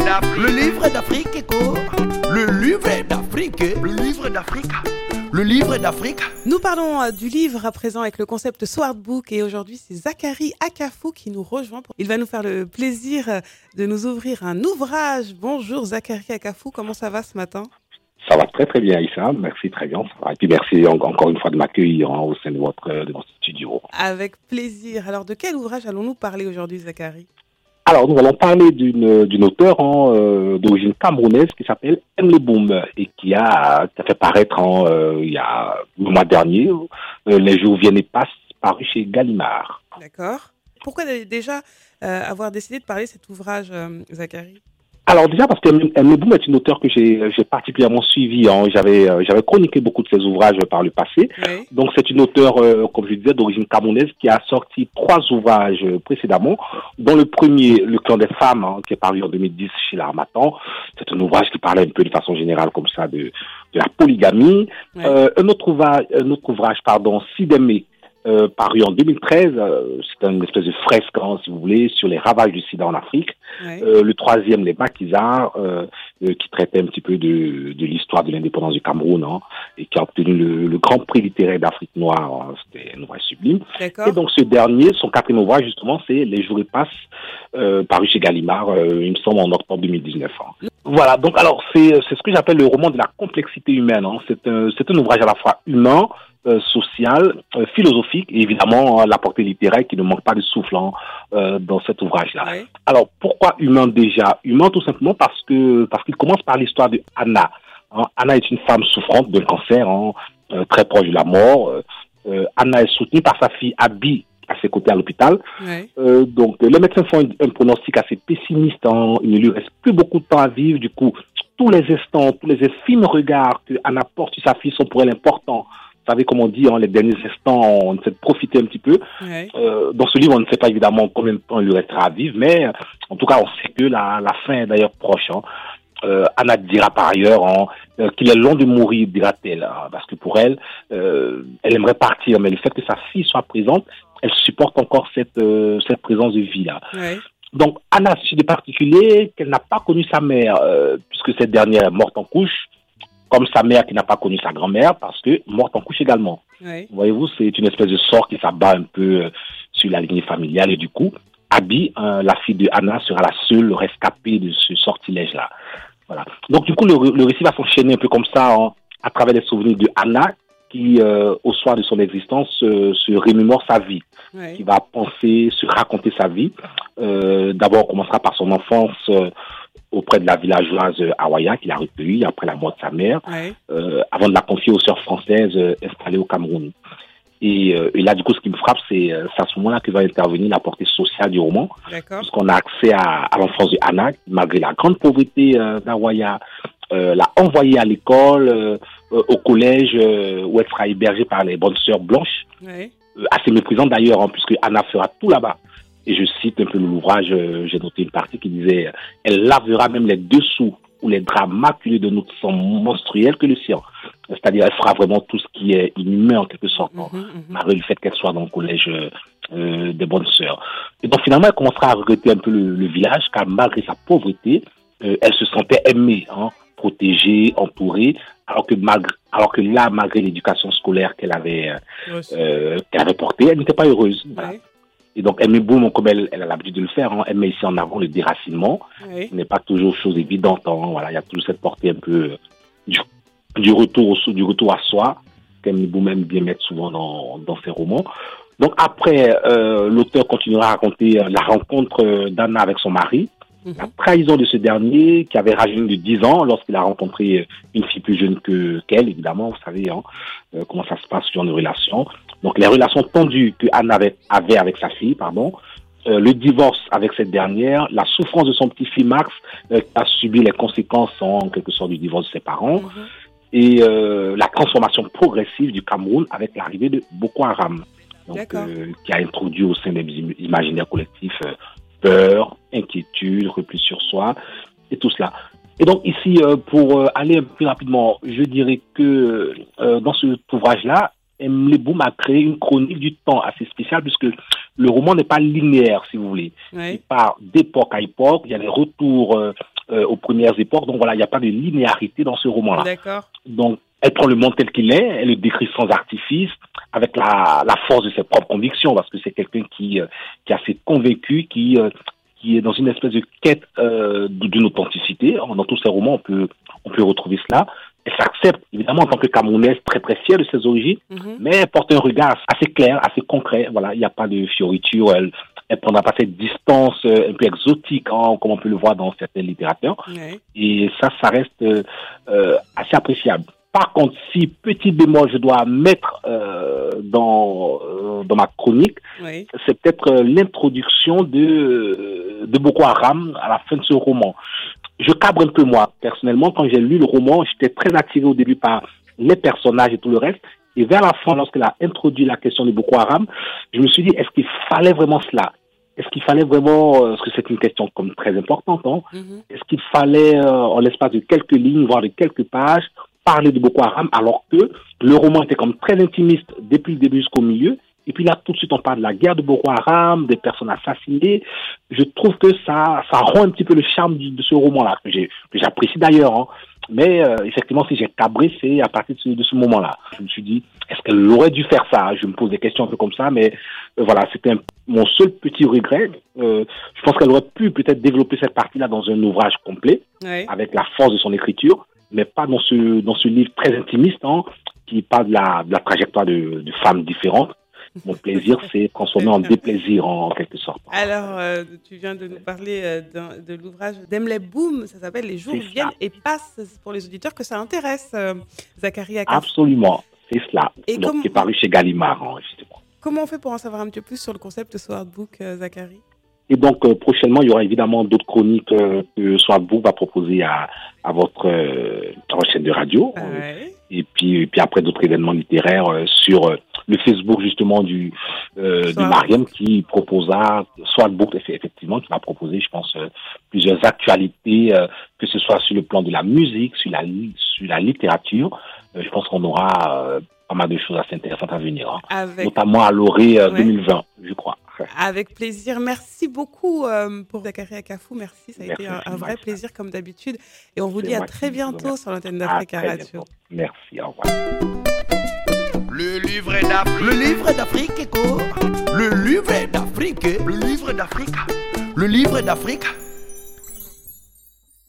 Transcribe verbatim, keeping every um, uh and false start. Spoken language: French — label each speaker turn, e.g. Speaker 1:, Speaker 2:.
Speaker 1: d'Afrique.
Speaker 2: Le livre d'Afrique, écho. Le livre d'Afrique.
Speaker 1: Le livre d'Afrique.
Speaker 2: Le livre d'Afrique.
Speaker 3: Nous parlons euh, du livre à présent avec le concept Sword Book et aujourd'hui c'est Zachary Akafou qui nous rejoint. Il va nous faire le plaisir euh, de nous ouvrir un ouvrage. Bonjour Zachary Akafou, comment ça va ce matin ?
Speaker 4: Ça va très très bien Aïssa, merci très bien. Ça va. Et puis merci en- encore une fois de m'accueillir hein, au sein de votre, de votre studio.
Speaker 3: Avec plaisir. Alors de quel ouvrage allons-nous parler aujourd'hui Zachary ?
Speaker 4: Alors nous allons parler d'une, d'une auteure hein, euh, d'origine camerounaise qui s'appelle Emily Boom et qui a, qui a fait paraître hein, euh, il y a le mois dernier, euh, Les jours viennent et passent, paru chez Gallimard.
Speaker 3: D'accord. Pourquoi déjà euh, avoir décidé de parler de cet ouvrage euh, Zachary ?
Speaker 4: Alors déjà parce qu'Emily Boom est une auteure que j'ai, j'ai particulièrement suivie. Hein. J'avais, euh, j'avais chroniqué beaucoup de ses ouvrages par le passé.
Speaker 3: Oui.
Speaker 4: Donc c'est une auteure, euh, comme je disais, d'origine camerounaise qui a sorti trois ouvrages euh, précédemment, dont le premier, Le clan des femmes, hein, qui est paru en deux mille dix chez l'Harmattan. C'est un ouvrage qui parlait un peu de façon générale comme ça de, de la polygamie.
Speaker 3: Oui.
Speaker 4: Euh, un autre ouvrage, un autre ouvrage, pardon, Sidémé, euh, paru en deux mille treize. Euh, c'est une espèce de fresque, hein, si vous voulez, sur les ravages du sida en Afrique.
Speaker 3: Oui.
Speaker 4: Euh, le troisième, Les Maquisards, euh, euh, qui traitait un petit peu de, de l'histoire de l'indépendance du Cameroun, hein, et qui a obtenu le, le grand prix littéraire d'Afrique noire. Hein, c'était un ouvrage sublime.
Speaker 3: D'accord.
Speaker 4: Et donc ce dernier, son quatrième ouvrage justement, c'est Les jours et passent, euh, paru chez Gallimard, euh, il me semble en octobre deux mille dix-neuf. Hein. Voilà, donc alors c'est, c'est ce que j'appelle le roman de la complexité humaine. Hein. C'est, un, c'est un ouvrage à la fois humain, euh, social, euh, philosophique, et évidemment hein, la portée littéraire qui ne manque pas de souffle hein, euh, dans cet ouvrage-là.
Speaker 3: Oui.
Speaker 4: Alors pourquoi humain déjà ? Humain tout simplement parce que parce qu'il commence par l'histoire de Anna. Hein. Anna est une femme souffrante d'un cancer, hein, euh, très proche de la mort. Euh, euh, Anna est soutenue par sa fille Abby à ses côtés à l'hôpital.
Speaker 3: Oui.
Speaker 4: Euh, donc les médecins font un, un pronostic assez pessimiste. Hein. Il ne lui reste plus beaucoup de temps à vivre. Du coup, tous les instants, tous les infimes regards que Anna porte sur sa fille sont pour elle importants. Vous savez comme on dit, hein, les derniers instants, on essaie de profiter un petit peu.
Speaker 3: Oui.
Speaker 4: Euh, dans ce livre, on ne sait pas évidemment combien de temps il lui restera à vivre, mais euh, en tout cas, on sait que la, la fin est d'ailleurs proche. Hein. Euh, Anna dira par ailleurs hein, euh, qu'il est long de mourir, dira-t-elle, hein, parce que pour elle, euh, elle aimerait partir, mais le fait que sa fille soit présente, elle supporte encore cette, euh, cette présence de vie-là.
Speaker 3: Oui.
Speaker 4: Donc, Anna a ceci de particulier qu'elle n'a pas connu sa mère, euh, puisque cette dernière est morte en couche, comme sa mère qui n'a pas connu sa grand-mère, parce que morte en couche également.
Speaker 3: Oui.
Speaker 4: Voyez-vous, c'est une espèce de sort qui s'abat un peu euh, sur la lignée familiale, et du coup, Abby, euh, la fille de Anna, sera la seule rescapée de ce sortilège-là. Voilà. Donc, du coup, le, le récit va s'enchaîner un peu comme ça, hein, à travers les souvenirs de Anna, qui, euh, au soir de son existence, euh, se remémore sa vie, qui
Speaker 3: Oui.
Speaker 4: va penser, se raconter sa vie. Euh, d'abord, on commencera par son enfance euh, auprès de la villageoise euh, Awaya, qu'il a recueillie après la mort de sa mère,
Speaker 3: Oui.
Speaker 4: euh, avant de la confier aux sœurs françaises euh, installées au Cameroun. Et, euh, et là, du coup, ce qui me frappe, c'est, euh, c'est à ce moment-là que va intervenir la portée sociale du roman,
Speaker 3: D'accord.
Speaker 4: puisqu'on a accès à, à l'enfance de Anna, qui, malgré la grande pauvreté euh, d'Awaya, euh, l'a envoyée à l'école, euh, euh, au collège, euh, où elle sera hébergée par les bonnes sœurs blanches,
Speaker 3: Oui.
Speaker 4: euh, assez méprisante d'ailleurs, hein, puisque Anna fera tout là-bas. Et je cite un peu l'ouvrage, euh, j'ai noté une partie qui disait euh, « Elle lavera même les dessous ou les draps maculés de notre sang menstruel que le sien. » C'est-à-dire, elle fera vraiment tout ce qui est inhumain en quelque sorte, hein,
Speaker 3: Mhm, mhm.
Speaker 4: malgré le fait qu'elle soit dans le collège euh, euh, des bonnes sœurs. Et donc finalement, elle commencera à regretter un peu le, le village, car malgré sa pauvreté, euh, elle se sentait aimée, hein, protégée, entourée, alors que, malgré, alors que là, malgré l'éducation scolaire qu'elle avait, euh, euh, qu'elle avait portée, elle n'était pas heureuse. Voilà.
Speaker 3: Oui.
Speaker 4: Et donc, elle met Boom, comme elle, elle a l'habitude de le faire, hein, elle met ici en avant le déracinement.
Speaker 3: Oui.
Speaker 4: Ce n'est pas toujours chose évidente. Hein, voilà, il y a toujours cette portée un peu euh, du, du, retour au, du retour à soi, qu'elle Boom aime bien mettre souvent dans, dans ses romans. Donc après, euh, l'auteur continuera à raconter euh, la rencontre euh, d'Anna avec son mari,
Speaker 3: Mhm.
Speaker 4: la trahison de ce dernier qui avait rajeuni de dix ans lorsqu'il a rencontré euh, une fille plus jeune que qu'elle, évidemment, vous savez hein, euh, comment ça se passe sur une relation. Donc les relations tendues que Anna avait, avait avec sa fille, pardon, euh, le divorce avec cette dernière, la souffrance de son petit-fils Max, euh, qui a subi les conséquences en quelque sorte du divorce de ses parents,
Speaker 3: Mhm.
Speaker 4: et euh, la transformation progressive du Cameroun avec l'arrivée de Boko Haram, donc, euh, qui a introduit au sein des imaginaires collectifs euh, peur, inquiétude, repli sur soi, et tout cela. Et donc ici, euh, pour euh, aller un peu plus rapidement, je dirais que euh, dans cet ouvrage-là, Emily Boom a créé une chronique du temps assez spéciale, puisque le roman n'est pas linéaire, si vous voulez.
Speaker 3: Oui.
Speaker 4: Il part d'époque à époque, il y a des retours euh, euh, aux premières époques. Donc voilà, il n'y a pas de linéarité dans ce roman-là.
Speaker 3: D'accord.
Speaker 4: Donc, elle prend le monde tel qu'il est, elle le décrit sans artifice, avec la, la force de ses propres convictions, parce que c'est quelqu'un qui, euh, qui est assez convaincu, qui, euh, qui est dans une espèce de quête euh, d'une authenticité. Dans tous ses romans, on peut, on peut retrouver cela. Elle s'accepte, évidemment, en tant que Camerounaise, très très fière de ses origines, mm-hmm. mais elle porte un regard assez clair, assez concret. Voilà, il n'y a pas de fioriture, elle elle prendra pas cette distance euh, un peu exotique, hein, comme on peut le voir dans certains littérateurs. Oui. Et ça, ça reste euh, euh, assez appréciable. Par contre, si petit bémol je dois mettre euh, dans euh, dans ma chronique, oui. c'est peut-être euh, l'introduction de de Boko Haram à la fin de ce roman. Je cabre un peu moi personnellement. Quand j'ai lu le roman, j'étais très attiré au début par les personnages et tout le reste. Et vers la fin, lorsqu'elle a introduit la question de Boko Haram, je me suis dit, est-ce qu'il fallait vraiment cela? Est-ce qu'il fallait vraiment, parce que c'est une question comme très importante, hein, mm-hmm. est-ce qu'il fallait, euh, en l'espace de quelques lignes, voire de quelques pages, parler de Boko Haram, alors que le roman était comme très intimiste depuis le début jusqu'au milieu, et puis là, tout de suite, on parle de la guerre de Boko Haram, des personnes assassinées. Je trouve que ça, ça rend un petit peu le charme de, de ce roman-là, que j'ai, que j'apprécie d'ailleurs, hein. Mais euh, effectivement, si j'ai cabré, c'est à partir de ce, de ce moment-là. Je me suis dit, est-ce qu'elle aurait dû faire ça? Je me pose des questions un peu comme ça, mais euh, voilà, c'était un, mon seul petit regret. Euh, je pense qu'elle aurait pu peut-être développer cette partie-là dans un ouvrage complet, oui. avec la force de son écriture, mais pas dans ce dans ce livre très intimiste, hein, qui parle de la, de la trajectoire de, de femmes différentes. Mon plaisir, c'est transformé en déplaisir, en, en quelque sorte.
Speaker 3: Alors, euh, tu viens de nous parler euh, de, de l'ouvrage d'Emile Boom, ça s'appelle « Les jours c'est viennent ça. Et passent », pour les auditeurs que ça intéresse, euh, Zacharie Akafou.
Speaker 4: Absolument, c'est cela. Et donc, comme... qui est paru chez Gallimard, hein, justement.
Speaker 3: Comment on fait pour en savoir un petit peu plus sur le concept de Swartbook, euh, Zacharie?
Speaker 4: Et donc, euh, prochainement, il y aura évidemment d'autres chroniques euh, que Swartbook va proposer à, à, votre, euh, à votre chaîne de radio. Ah ouais. euh, et, puis, et puis après, d'autres événements littéraires euh, sur euh, le Facebook, justement, du, euh, de Mariam, qui proposera, Swartbook, effectivement, qui va proposer, je pense, euh, plusieurs actualités, euh, que ce soit sur le plan de la musique, sur la, sur la littérature. Euh, je pense qu'on aura euh, pas mal de choses assez intéressantes à venir, hein. Avec... notamment à l'Orée euh, ouais. deux mille vingt, je crois.
Speaker 3: Avec plaisir. Merci beaucoup euh, pour Zacharie Akafou. Merci, ça a Merci, été un, un vrai plaisir comme d'habitude. Et on vous c'est dit à très bientôt sur l'antenne d'Africa Radio.
Speaker 4: Merci, au revoir.
Speaker 2: Le livre d'Afrique. Le livre d'Afrique, quoi. Le livre d'Afrique. Le livre d'Afrique. Le livre d'Afrique.